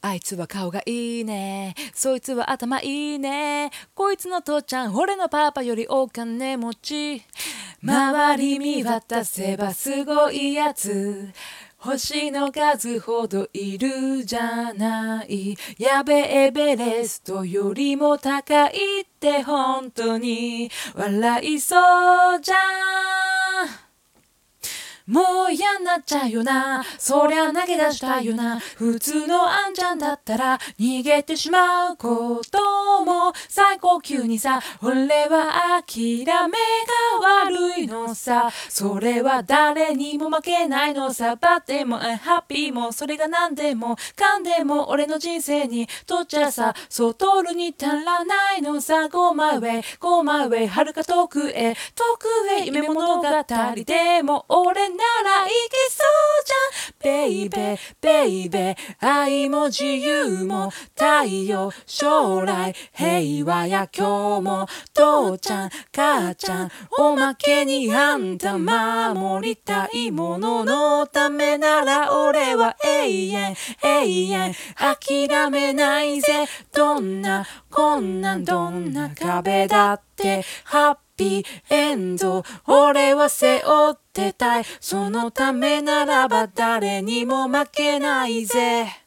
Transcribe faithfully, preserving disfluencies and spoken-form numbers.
あいつは顔がいいね、そいつは頭いいね、こいつの父ちゃん俺のパパよりお金持ち、周り見渡せばすごいやつ、星の数ほどいるじゃない、やべエベレストよりも高いって本当に笑いそうじゃん。もう嫌になっちゃうよな、そりゃ投げ出したよな、普通のあんちゃんだったら逃げてしまうことも最高級にさ、俺は諦めが悪いのさ、それは誰にも負けないのさ、バッテもハッピーもそれが何でもかんでも俺の人生にとっちゃさ、そう通るに足らないのさ、Go my way Go my way 遥か遠くへ遠くへ、夢物語でも俺ならいけそうじゃん、ベイベーベイベー、愛も自由も太陽、将来平和や今日も父ちゃん母ちゃん、おまけにあんた守りたいもののためなら俺は永遠永遠諦めないぜ、どんな困難どんな壁だってハッピーエンド俺は背負ってたい、そのためならば誰にも負けないぜ。